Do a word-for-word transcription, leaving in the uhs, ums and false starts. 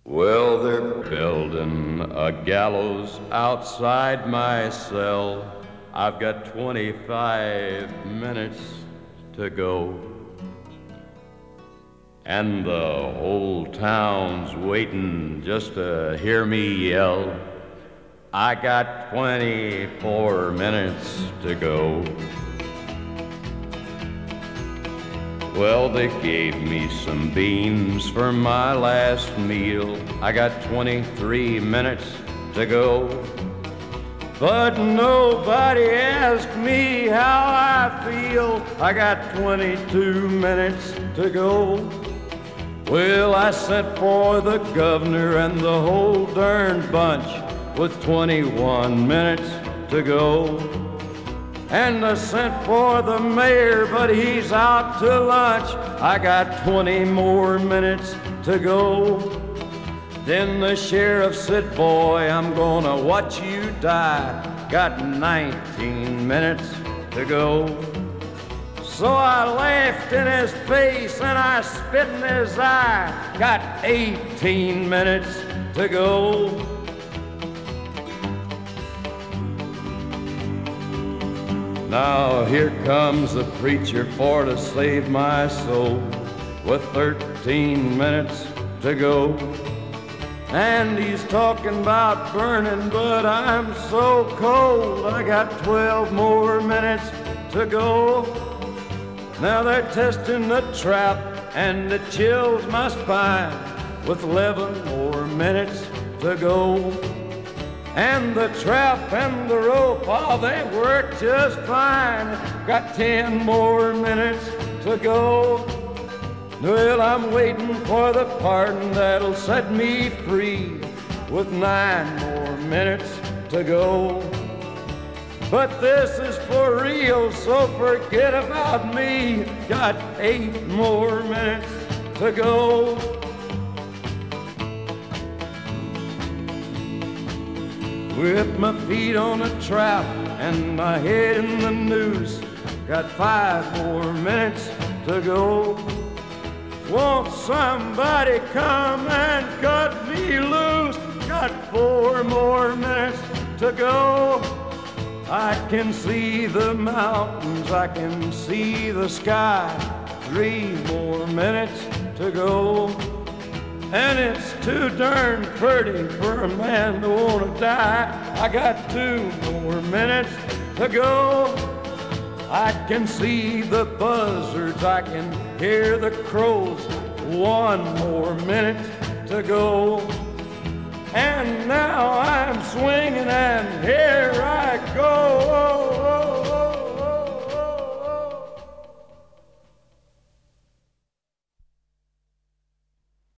Well, they're building a gallows outside my cell. I've got twenty-five minutes to go. And the whole town's waiting just to hear me yell. I got twenty-four minutes to go. Well, they gave me some beans for my last meal. I got twenty-three minutes to go. But nobody asked me how I feel. I got twenty-two minutes to go. Well, I sent for the governor and the whole darn bunch with twenty-one minutes to go. And I sent for the mayor, but he's out to lunch. I got twenty more minutes to go. Then the sheriff said, boy, I'm gonna watch you die. Got nineteen minutes to go. So I laughed in his face and I spit in his eye. Got eighteen minutes to go. Now here comes the preacher for to save my soul with thirteen minutes to go. And he's talking about burning, but I'm so cold. I got twelve more minutes to go. Now they're testing the trap and it chills my spine with eleven more minutes to go. And the trap and the rope, oh, they work just fine. Got ten more minutes to go. Well, I'm waiting for the pardon that'll set me free with nine more minutes to go. But this is for real, so forget about me. Got eight more minutes to go. With my feet on a trap and my head in the noose, got five more minutes to go. Won't somebody come and cut me loose? Got four more minutes to go. I can see the mountains, I can see the sky. Three more minutes to go. And it's too darn pretty for a man to want to die. I got two more minutes to go. I can see the buzzards, I can hear the crows. One more minute to go. And now I